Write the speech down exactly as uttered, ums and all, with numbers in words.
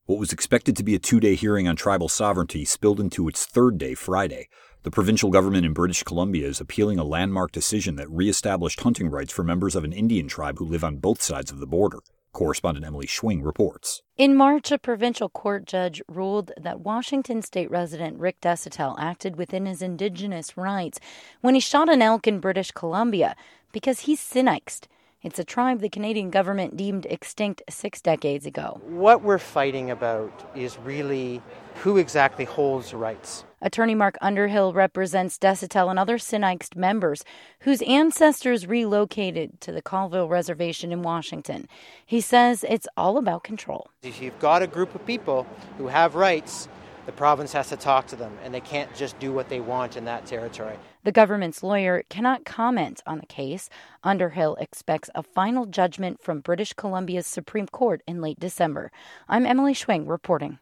What was expected to be a two-day hearing on tribal sovereignty spilled into its third day Friday. The provincial government in British Columbia is appealing a landmark decision that re-established hunting rights for members of an Indian tribe who live on both sides of the border. Correspondent Emily Schwing reports. In March, a provincial court judge ruled that Washington state resident Rick Desautels acted within his Indigenous rights when he shot an elk in British Columbia because he's Sinixt. It's a tribe the Canadian government deemed extinct six decades ago. What we're fighting about is really who exactly holds rights. Attorney Mark Underhill represents Desautels and other Sinixt members whose ancestors relocated to the Colville Reservation in Washington. He says it's all about control. If you've got a group of people who have rights, the province has to talk to them, and they can't just do what they want in that territory. The government's lawyer cannot comment on the case. Underhill expects a final judgment from British Columbia's Supreme Court in late December. I'm Emily Schwing reporting.